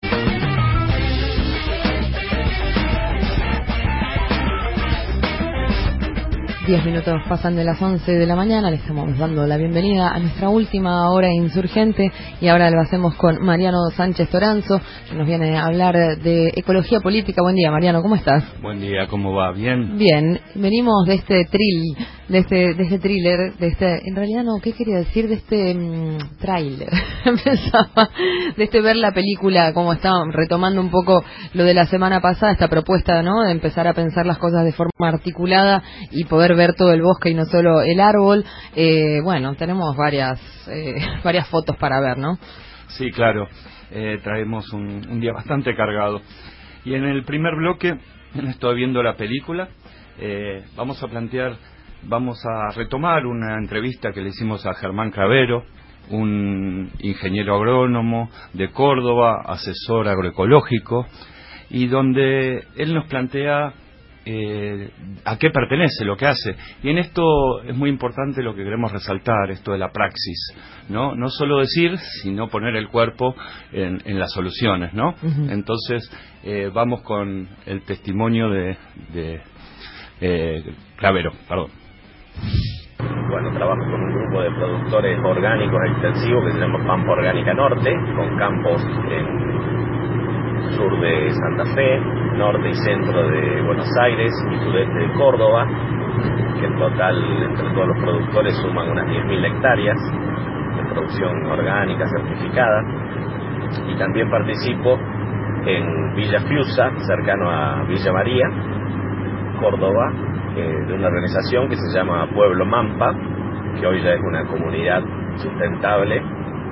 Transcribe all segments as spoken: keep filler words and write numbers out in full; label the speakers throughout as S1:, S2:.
S1: Diez minutos pasan de las once de la mañana, le estamos dando la bienvenida a nuestra última hora insurgente y ahora lo hacemos con Mariano Sánchez Toranzo, que nos viene a hablar de ecología política. Buen día, Mariano, ¿cómo estás?
S2: Buen día, ¿cómo va? ¿Bien?
S1: Bien, venimos de este trill, de este de este thriller, de este, en realidad no, ¿qué quería decir? De este um, tráiler, pensaba, de este ver la película, como estaban retomando un poco lo de la semana pasada, esta propuesta, ¿no?, de empezar a pensar las cosas de forma articulada y poder ver todo el bosque y no solo el árbol. Eh, bueno, tenemos varias eh, varias fotos para ver, ¿no?
S2: Sí, claro. Eh, traemos un, un día bastante cargado. Y en el primer bloque, estoy viendo la película, eh, vamos a plantear, vamos a retomar una entrevista que le hicimos a Germán Cravero, un ingeniero agrónomo de Córdoba, asesor agroecológico, y donde él nos plantea Eh, a qué pertenece lo que hace. Y en esto es muy importante lo que queremos resaltar, esto de la praxis, no no solo decir, sino poner el cuerpo en, en las soluciones, ¿no? Uh-huh. Entonces eh, vamos con el testimonio de, de eh, Cravero, perdón.
S3: Bueno, trabajo con un grupo de productores orgánicos extensivos que se llama Pampa Orgánica Norte, con campos en sur de Santa Fe, norte y centro de Buenos Aires y sudeste de Córdoba, que en total entre todos los productores suman unas diez mil hectáreas de producción orgánica certificada. Y también participo en Villa Fiusa, cercano a Villa María, Córdoba, eh, de una organización que se llama Pueblo Mampa, que hoy ya es una comunidad sustentable,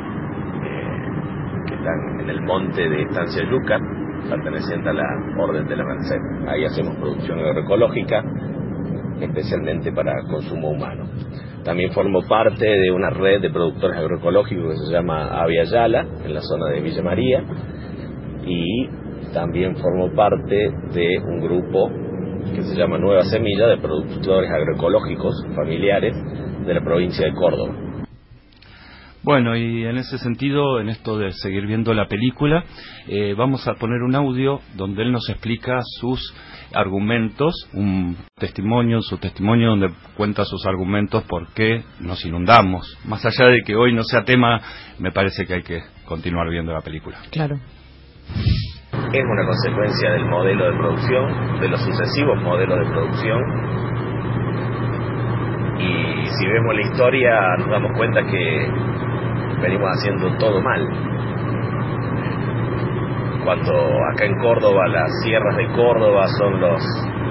S3: en el monte de Estancia Yucat, perteneciente a la Orden de la Merced. Ahí hacemos producción agroecológica, especialmente para consumo humano. También formo parte de una red de productores agroecológicos que se llama Avia Yala, en la zona de Villa María, y también formo parte de un grupo que se llama Nueva Semilla, de productores agroecológicos familiares de la provincia de Córdoba.
S2: Bueno, y en ese sentido, en esto de seguir viendo la película, eh, vamos a poner un audio donde él nos explica sus argumentos, un testimonio, su testimonio donde cuenta sus argumentos por qué nos inundamos. Más allá de que hoy no sea tema, me parece que hay que continuar viendo la película.
S1: Claro.
S3: Es una consecuencia del modelo de producción, de los sucesivos modelos de producción. Y si vemos la historia, nos damos cuenta que venimos haciendo todo mal. Cuando acá en Córdoba, las sierras de Córdoba son los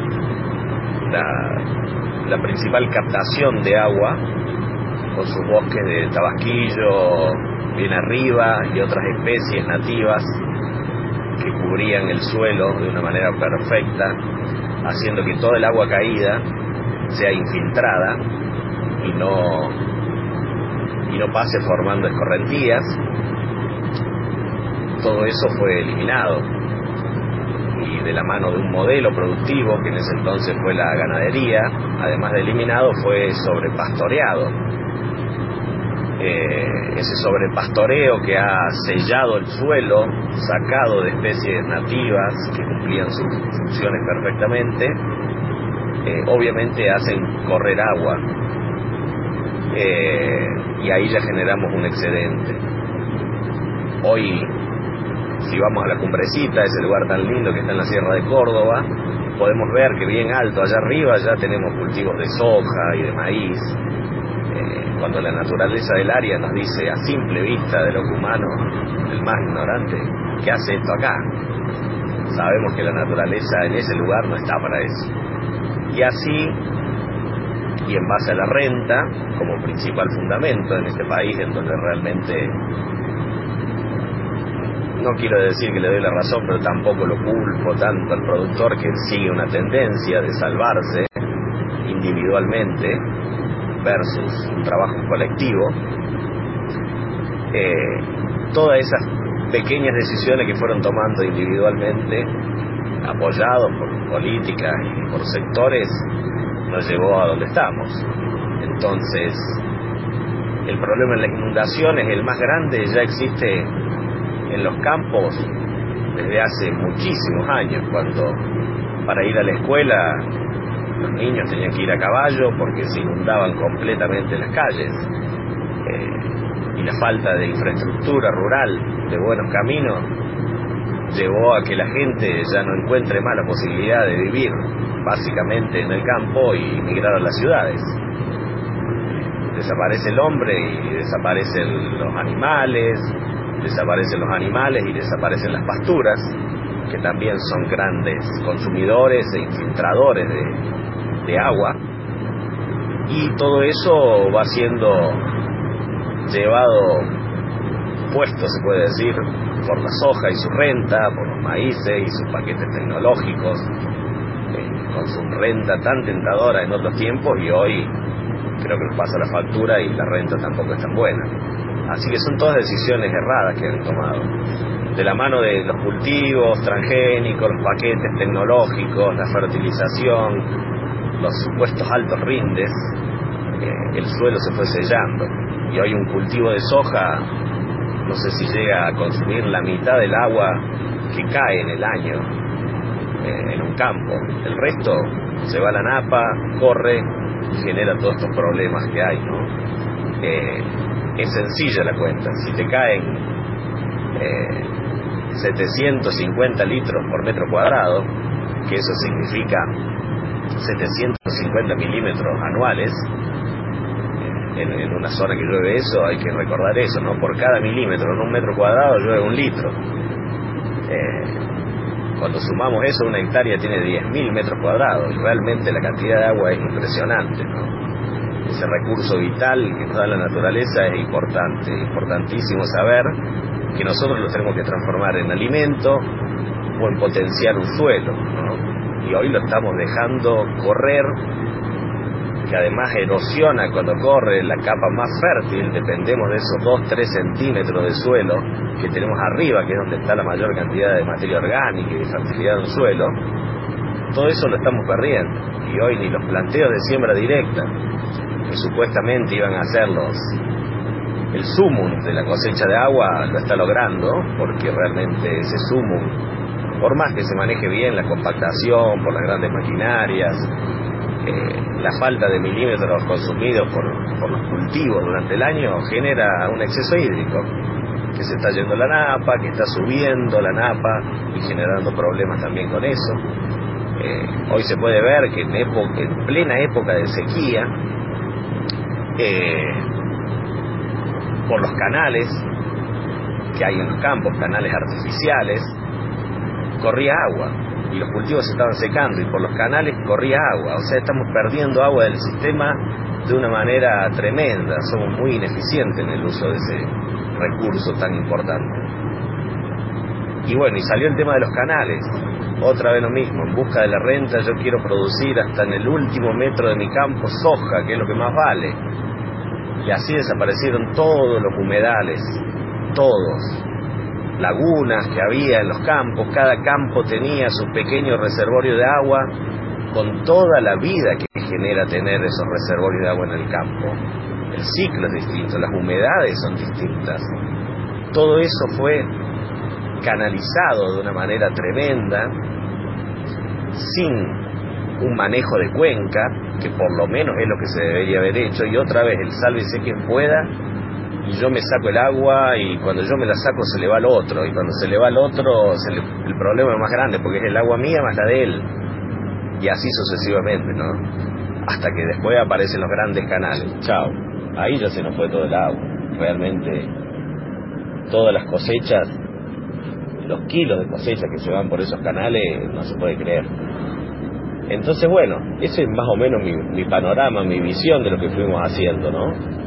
S3: la, la principal captación de agua, con sus bosques de tabasquillo bien arriba y otras especies nativas que cubrían el suelo de una manera perfecta, haciendo que toda el agua caída sea infiltrada y no y no pase formando escorrentías. Todo eso fue eliminado, y de la mano de un modelo productivo que en ese entonces fue la ganadería, además de eliminado, fue sobrepastoreado. Eh, ese sobrepastoreo que ha sellado el suelo, sacado de especies nativas que cumplían sus funciones perfectamente, eh, obviamente hacen correr agua. Eh, y ahí ya generamos un excedente. Hoy, si vamos a la Cumbrecita, ese lugar tan lindo que está en la Sierra de Córdoba, podemos ver que bien alto allá arriba ya tenemos cultivos de soja y de maíz. Eh, cuando la naturaleza del área nos dice a simple vista de los humanos, el más ignorante, ¿qué hace esto acá? Sabemos que la naturaleza en ese lugar no está para eso. Y así, y en base a la renta como principal fundamento en este país, en donde realmente, no quiero decir que le doy la razón, pero tampoco lo culpo tanto al productor, que sigue una tendencia de salvarse individualmente versus un trabajo colectivo. Eh, todas esas pequeñas decisiones que fueron tomando individualmente, apoyados por políticas y por sectores, nos llevó a donde estamos. Entonces, el problema en las inundaciones, el más grande, ya existe en los campos desde hace muchísimos años, cuando para ir a la escuela los niños tenían que ir a caballo porque se inundaban completamente las calles, eh, y la falta de infraestructura rural, de buenos caminos, llevó a que la gente ya no encuentre más la posibilidad de vivir básicamente en el campo y migrar a las ciudades. Desaparece el hombre y desaparecen los animales, desaparecen los animales y desaparecen las pasturas, que también son grandes consumidores e infiltradores de, de agua, y todo eso va siendo llevado, puesto se puede decir, por la soja y su renta, por los maíces y sus paquetes tecnológicos, eh, con su renta tan tentadora en otros tiempos, y hoy creo que nos pasa la factura y la renta tampoco es tan buena. Así que son todas decisiones erradas que han tomado, de la mano de los cultivos transgénicos, los paquetes tecnológicos, la fertilización, los supuestos altos rindes. Eh, el suelo se fue sellando, y hoy un cultivo de soja no sé si llega a consumir la mitad del agua que cae en el año eh, en un campo. El resto se va a la napa, corre y genera todos estos problemas que hay, ¿no? Eh, es sencilla la cuenta. Si te caen eh, setecientos cincuenta litros por metro cuadrado, que eso significa setecientos cincuenta milímetros anuales, En, en una zona que llueve eso, hay que recordar eso, ¿no? Por cada milímetro en un metro cuadrado llueve un litro. Eh, cuando sumamos eso, una hectárea tiene diez mil metros cuadrados, y realmente la cantidad de agua es impresionante, ¿no? Ese recurso vital que nos da la naturaleza es importante, importantísimo saber que nosotros lo tenemos que transformar en alimento o en potenciar un suelo, ¿no? Y hoy lo estamos dejando correr, que además erosiona cuando corre la capa más fértil. Dependemos de esos dos a tres centímetros de suelo que tenemos arriba, que es donde está la mayor cantidad de materia orgánica y de fertilidad del suelo. Todo eso lo estamos perdiendo, y hoy ni los planteos de siembra directa, que supuestamente iban a ser los el sumum de la cosecha de agua, lo está logrando, porque realmente ese sumum, por más que se maneje bien la compactación por las grandes maquinarias, Eh, la falta de milímetros consumidos por, por los cultivos durante el año genera un exceso hídrico, que se está yendo la napa, que está subiendo la napa y generando problemas también con eso. Eh, hoy se puede ver que en, época, en plena época de sequía, eh, por los canales que hay en los campos, canales artificiales, corría agua, y los cultivos se estaban secando, y por los canales corría agua. O sea, estamos perdiendo agua del sistema de una manera tremenda. Somos muy ineficientes en el uso de ese recurso tan importante. Y bueno, y salió el tema de los canales, otra vez lo mismo, en busca de la renta. Yo quiero producir hasta en el último metro de mi campo soja, que es lo que más vale, y así desaparecieron todos los humedales, todos, lagunas que había en los campos. Cada campo tenía su pequeño reservorio de agua, con toda la vida que genera tener esos reservorios de agua en el campo. El ciclo es distinto, las humedades son distintas. Todo eso fue canalizado de una manera tremenda, sin un manejo de cuenca, que por lo menos es lo que se debería haber hecho. Y otra vez, el sálvese quien pueda, y yo me saco el agua, y cuando yo me la saco se le va al otro, y cuando se le va al otro se le, el problema es más grande, porque es el agua mía más la de él, y así sucesivamente, ¿no? Hasta que después aparecen los grandes canales. Chao, ahí ya se nos fue todo el agua. Realmente todas las cosechas, los kilos de cosecha que se van por esos canales, no se puede creer. Entonces, bueno, ese es más o menos mi, mi panorama, mi visión de lo que fuimos haciendo, ¿no?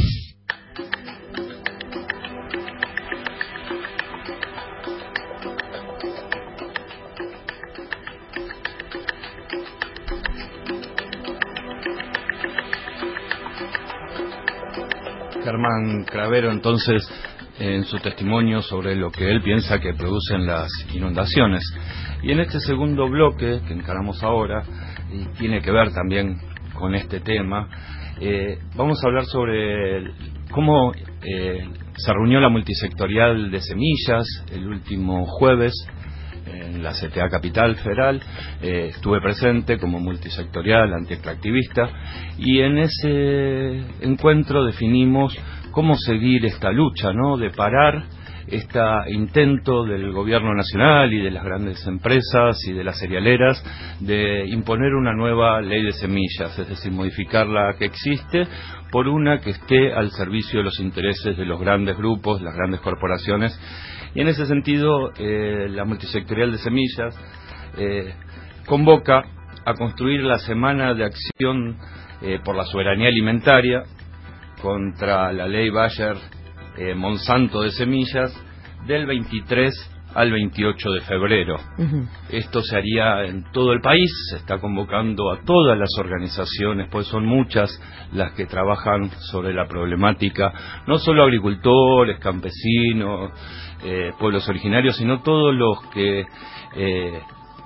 S2: Germán Cravero, entonces, en su testimonio sobre lo que él piensa que producen las inundaciones. Y en este segundo bloque que encaramos ahora, y tiene que ver también con este tema, eh, vamos a hablar sobre cómo eh, se reunió la multisectorial de semillas el último jueves en la C T A Capital Federal, eh, estuve presente como multisectorial, antiextractivista, y en ese encuentro definimos cómo seguir esta lucha, ¿no?, de parar este intento del gobierno nacional y de las grandes empresas y de las cerealeras de imponer una nueva ley de semillas, es decir, modificar la que existe por una que esté al servicio de los intereses de los grandes grupos, las grandes corporaciones. Y en ese sentido, eh, la multisectorial de semillas eh, convoca a construir la Semana de Acción eh, por la Soberanía Alimentaria contra la ley Bayer Eh, Monsanto de semillas, del veintitrés al veintiocho de febrero. Uh-huh. Esto se haría en todo el país, se está convocando a todas las organizaciones, pues son muchas las que trabajan sobre la problemática, no solo agricultores, campesinos, eh, pueblos originarios, sino todos los que eh,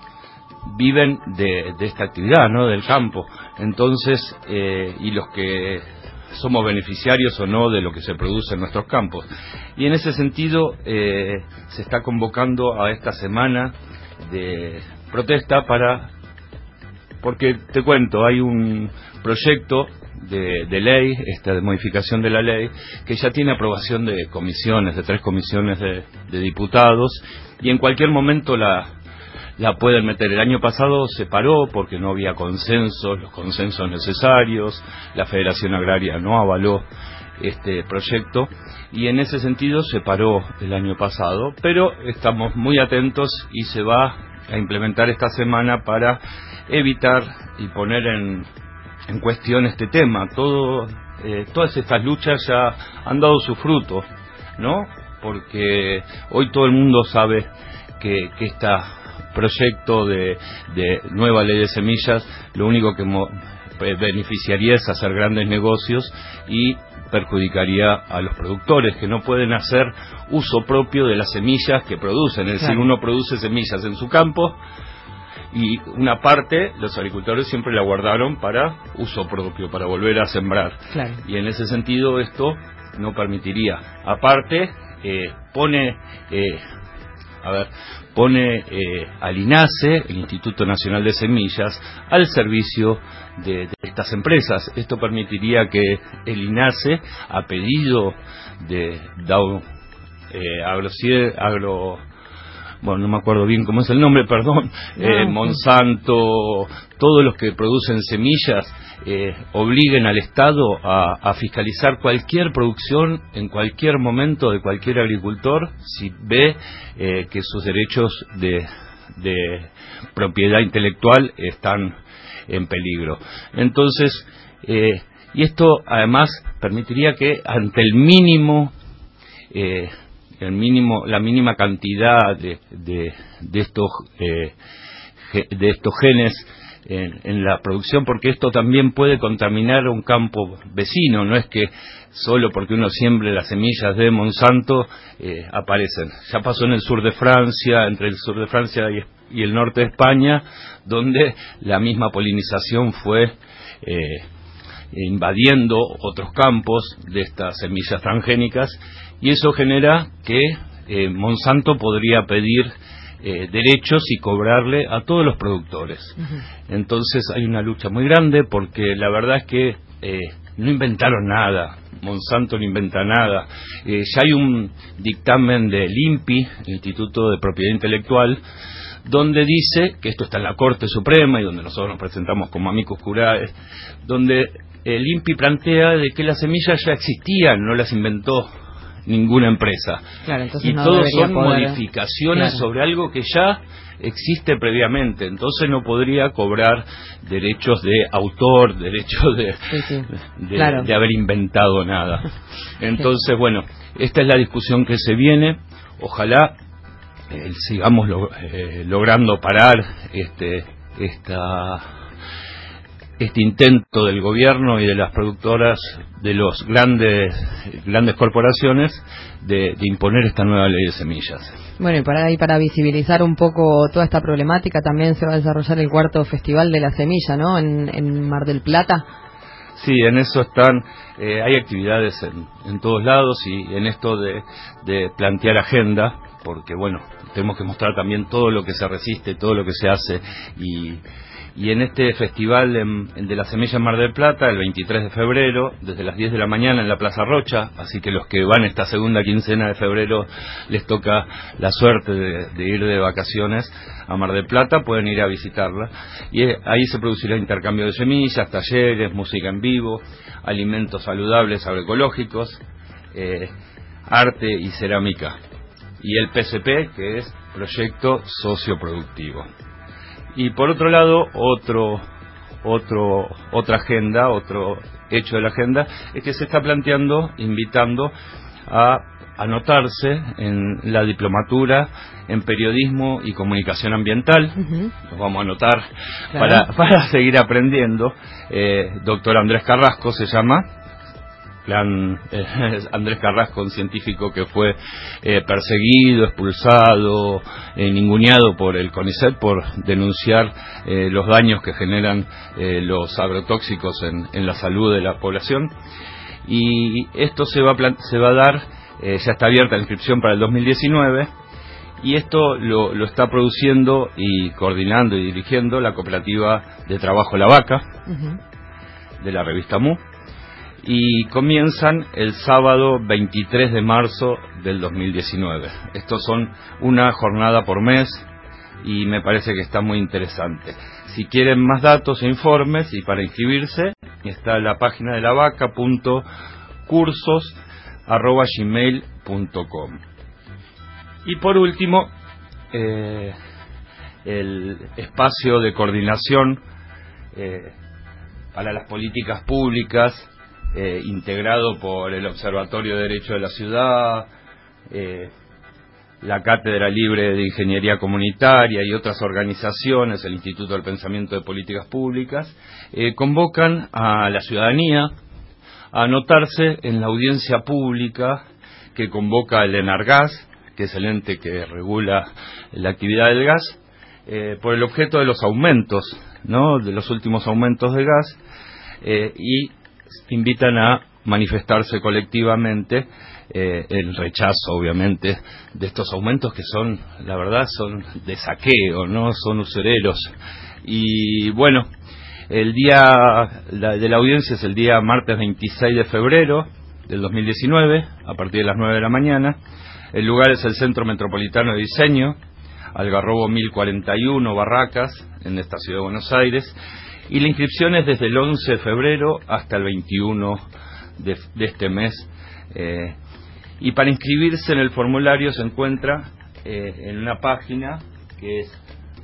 S2: viven de, de esta actividad, ¿no?, del campo. Entonces, eh, y los que somos beneficiarios o no de lo que se produce en nuestros campos. Y en ese sentido eh, se está convocando a esta semana de protesta para, porque te cuento, hay un proyecto de, de ley, esta de modificación de la ley, que ya tiene aprobación de comisiones, de tres comisiones de, de diputados, y en cualquier momento la la pueden meter. El año pasado se paró porque no había consensos, los consensos necesarios, la Federación Agraria no avaló este proyecto, y en ese sentido se paró el año pasado, pero estamos muy atentos y se va a implementar esta semana para evitar y poner en, en cuestión este tema. Todo, eh, todas estas luchas ya han dado su fruto, ¿no?, porque hoy todo el mundo sabe que, que esta proyecto de, de nueva ley de semillas lo único que mo, beneficiaría es hacer grandes negocios y perjudicaría a los productores, que no pueden hacer uso propio de las semillas que producen. Es claro. decir, uno produce semillas en su campo y una parte los agricultores siempre la guardaron para uso propio, para volver a sembrar. Claro. Y en ese sentido esto no permitiría. Aparte, eh, pone... Eh, A ver, pone eh, al INASE, el Instituto Nacional de Semillas, al servicio de, de estas empresas. Esto permitiría que el INASE, a pedido de Dow eh, Agro, Agro, bueno, no me acuerdo bien cómo es el nombre, perdón, no, eh, Monsanto, todos los que producen semillas, eh, obliguen al Estado a, a fiscalizar cualquier producción en cualquier momento de cualquier agricultor si ve eh, que sus derechos de, de propiedad intelectual están en peligro. Entonces, eh, y esto además permitiría que ante el mínimo eh, el mínimo la mínima cantidad de de, de estos eh, de estos genes En, en la producción, porque esto también puede contaminar un campo vecino, no es que solo porque uno siembre las semillas de Monsanto eh, aparecen. Ya pasó en el sur de Francia, entre el sur de Francia y, y el norte de España, donde la misma polinización fue eh, invadiendo otros campos de estas semillas transgénicas, y eso genera que eh, Monsanto podría pedir Eh, derechos y cobrarle a todos los productores. Uh-huh. Entonces hay una lucha muy grande, porque la verdad es que eh, no inventaron nada, Monsanto no inventa nada. Eh, ya hay un dictamen del INPI, el Instituto de Propiedad Intelectual, donde dice que esto está en la Corte Suprema y donde nosotros nos presentamos como amicus curiae, donde el INPI plantea de que las semillas ya existían, no las inventó ninguna empresa. Claro, y no todos son poder... modificaciones claro. sobre algo que ya existe previamente, entonces no podría cobrar derechos de autor, derechos de, sí, sí. de, claro. de haber inventado nada. Entonces, sí. bueno, esta es la discusión que se viene. Ojalá eh, sigamos lo, eh, logrando parar este esta este intento del gobierno y de las productoras, de los grandes grandes corporaciones, de, de imponer esta nueva ley de semillas.
S1: Bueno, y para ahí, para visibilizar un poco toda esta problemática, también se va a desarrollar el cuarto Festival de la Semilla, ¿no?, en, en Mar del Plata.
S2: Sí, en eso están, eh, hay actividades en, en todos lados, y en esto de, de plantear agenda, porque bueno, tenemos que mostrar también todo lo que se resiste, todo lo que se hace, y, y en este festival en, en de la Semilla en Mar del Plata, el veintitrés de febrero, desde las diez de la mañana en la Plaza Rocha, así que los que van esta segunda quincena de febrero les toca la suerte de, de ir de vacaciones a Mar del Plata, pueden ir a visitarla, y ahí se producirá intercambio de semillas, talleres, música en vivo, alimentos saludables agroecológicos, eh, arte y cerámica, y el P S P, que es Proyecto Socioproductivo. Y por otro lado, otro, otro, otra agenda, otro hecho de la agenda, es que se está planteando, invitando a anotarse en la diplomatura en periodismo y comunicación ambiental. Uh-huh. Nos vamos a anotar claro. para, para seguir aprendiendo. Eh, doctor Andrés Carrasco se llama. Plan, eh, Andrés Carrasco, un científico que fue eh, perseguido, expulsado, eh, ninguneado por el CONICET por denunciar eh, los daños que generan eh, los agrotóxicos en, en la salud de la población. Y esto se va a, se va a dar, eh, ya está abierta la inscripción para el dos mil diecinueve, y esto lo, lo está produciendo y coordinando y dirigiendo la cooperativa de trabajo La Vaca, uh-huh. de la revista M U, y comienzan el sábado veintitrés de marzo del dos mil diecinueve. Estos son una jornada por mes y me parece que está muy interesante. Si quieren más datos e informes y para inscribirse, está la página de la vaca punto cursos arroba gmail punto com. Y por último, eh, el espacio de coordinación eh, para las políticas públicas, Eh, integrado por el Observatorio de Derecho de la Ciudad, eh, la Cátedra Libre de Ingeniería Comunitaria y otras organizaciones, el Instituto del Pensamiento de Políticas Públicas, eh, convocan a la ciudadanía a anotarse en la audiencia pública que convoca el ENARGAS, que es el ente que regula la actividad del gas, eh, por el objeto de los aumentos, ¿no?, de los últimos aumentos de gas, eh, y invitan a manifestarse colectivamente eh, el rechazo, obviamente, de estos aumentos que son, la verdad, son de saqueo, no son usureros. Y bueno, el día la, de la audiencia es el día martes veintiséis de febrero del dos mil diecinueve, a partir de las nueve de la mañana. El lugar es el Centro Metropolitano de Diseño, Algarrobo mil cuarenta y uno, Barracas, en esta ciudad de Buenos Aires. Y la inscripción es desde el once de febrero hasta el veintiuno de, de este mes. Eh, y para inscribirse en el formulario se encuentra eh, en una página que es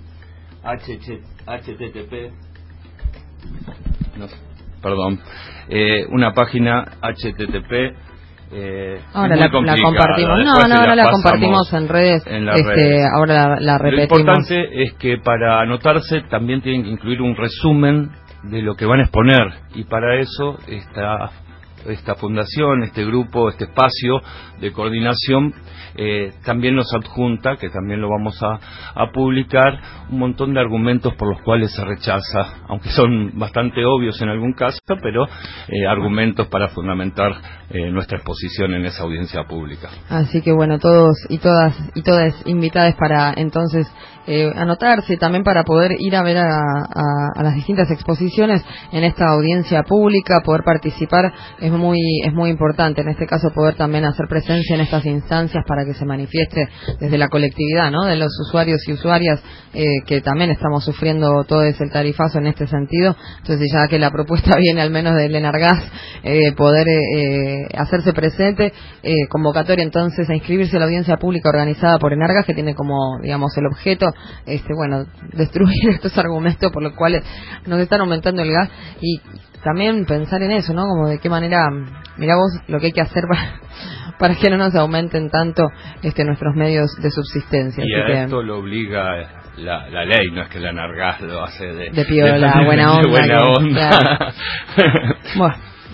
S2: http, no, perdón, eh, una página http. Eh,
S1: ahora la, la compartimos, no, no, no la, la compartimos en redes,
S2: en
S1: este,
S2: redes.
S1: Ahora la, la repetimos.
S2: Lo importante es que para anotarse también tienen que incluir un resumen de lo que van a exponer, y para eso esta, esta fundación, este grupo, este espacio de coordinación eh, también nos adjunta, que también lo vamos a, a publicar, un montón de argumentos por los cuales se rechaza, aunque son bastante obvios en algún caso, pero eh, argumentos para fundamentar eh, nuestra exposición en esa audiencia pública.
S1: Así que bueno, todos y todas y todas invitadas para entonces eh, anotarse, también para poder ir a ver a, a, a las distintas exposiciones en esta audiencia pública, poder participar es muy es muy importante. En este caso, poder también hacer presencia en estas instancias para que se manifieste desde la colectividad, ¿no?, de los usuarios y usuarias, eh, que también estamos sufriendo todo ese tarifazo en este sentido. Entonces, ya que la propuesta viene al menos del ENARGAS, eh, poder eh, hacerse presente, eh, convocatoria entonces a inscribirse a la audiencia pública organizada por ENARGAS, que tiene como, digamos, el objeto, este bueno, destruir estos argumentos por los cuales nos están aumentando el gas, y también pensar en eso, ¿no?, como de qué manera, mirá vos lo que hay que hacer para, para que no nos aumenten tanto este nuestros medios de subsistencia.
S2: Y
S1: Así
S2: a
S1: que,
S2: esto lo obliga la, la ley, no es que la ENARGAS lo hace de,
S1: de piola,
S2: de,
S1: buena onda.
S2: De buena
S1: que,
S2: onda.
S1: Claro. Bueno,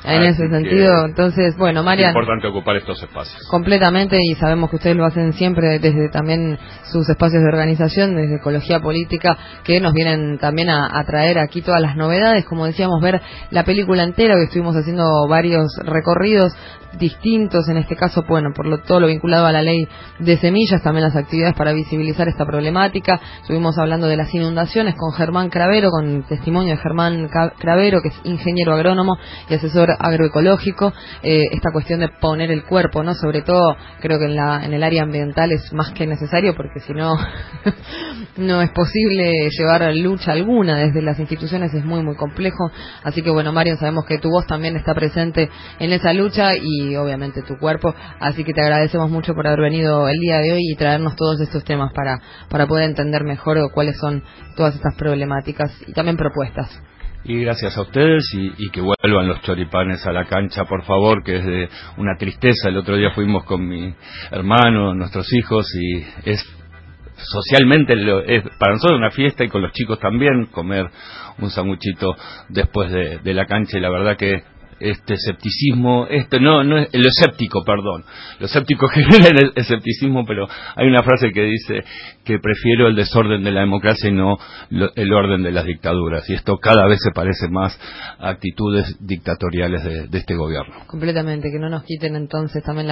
S1: en
S2: Así
S1: ese sentido. Entonces, bueno, Marian,
S2: es importante ocupar estos espacios.
S1: Completamente, y sabemos que ustedes lo hacen siempre desde también sus espacios de organización, desde Ecología Política, que nos vienen también a, a traer aquí todas las novedades, como decíamos, ver la película entera, que estuvimos haciendo varios recorridos distintos, en este caso, bueno, por lo, todo lo vinculado a la ley de semillas, también las actividades para visibilizar esta problemática. Estuvimos hablando de las inundaciones con Germán Cravero, con testimonio de Germán Cravero, que es ingeniero agrónomo y asesor agroecológico. Eh, esta cuestión de poner el cuerpo, ¿no? Sobre todo, creo que en, la, en el área ambiental es más que necesario, porque si no, no es posible llevar lucha alguna desde las instituciones, es muy, muy complejo. Así que, bueno, Marian, sabemos que tu voz también está presente en esa lucha y y obviamente tu cuerpo, así que te agradecemos mucho por haber venido el día de hoy y traernos todos estos temas para, para poder entender mejor cuáles son todas estas problemáticas y también propuestas.
S2: Y gracias a ustedes y, y que vuelvan los choripanes a la cancha, por favor, que es de una tristeza. El otro día fuimos con mi hermano, nuestros hijos, y es socialmente lo, es para nosotros una fiesta, y con los chicos también, comer un sanguchito después de, de la cancha, y la verdad que este escepticismo, esto no, no es, lo escéptico, perdón, lo escéptico genera el escepticismo, pero hay una frase que dice que prefiero el desorden de la democracia y no lo, el orden de las dictaduras, y esto cada vez se parece más a actitudes dictatoriales de, de este gobierno.
S1: Completamente, que no nos quiten entonces también la